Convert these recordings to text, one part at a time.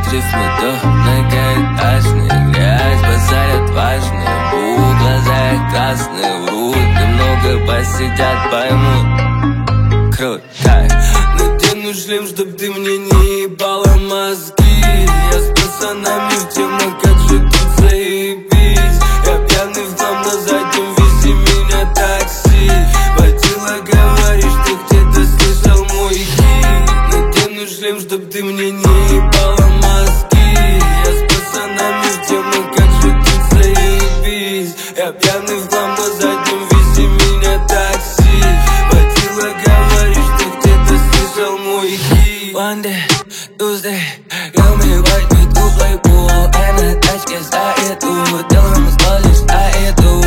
Кружив меду, многоэтажный, грязь, базарят важные. У глаза их красные, врут, немного посидят, поймут. Круто. Надену шлем, чтоб ты мне не ебала мозги. Я с пацанами в тему, как же тут заебись. Я пьяный в хлам, на заднем вези меня такси. Водила, говоришь, ты где-то слышал мой хит. Надену шлем, чтоб ты мне не ебала мозги. Я с пацанами в тему, как же тут заебись. Я пьяный в хлам, на заднем вези меня такси. Водила, говоришь, ты где-то слышал мой хит. Monday, Tuesday, я умею байтить у плейбол. Я на тачке заеду, делаем из лишь заеду.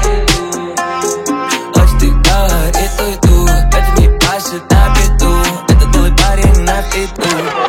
Ночь ты говорит, уйду, это не пашет на беду. Это белый парень на фиту.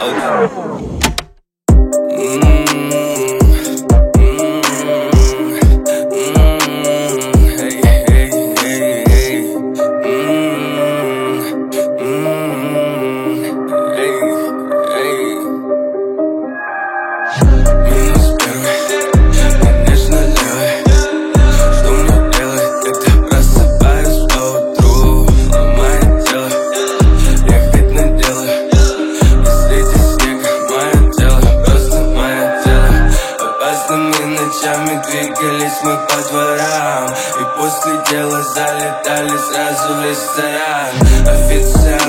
Ночами двигались мы по дворам, и после дела залетали сразу в ресторан. Официант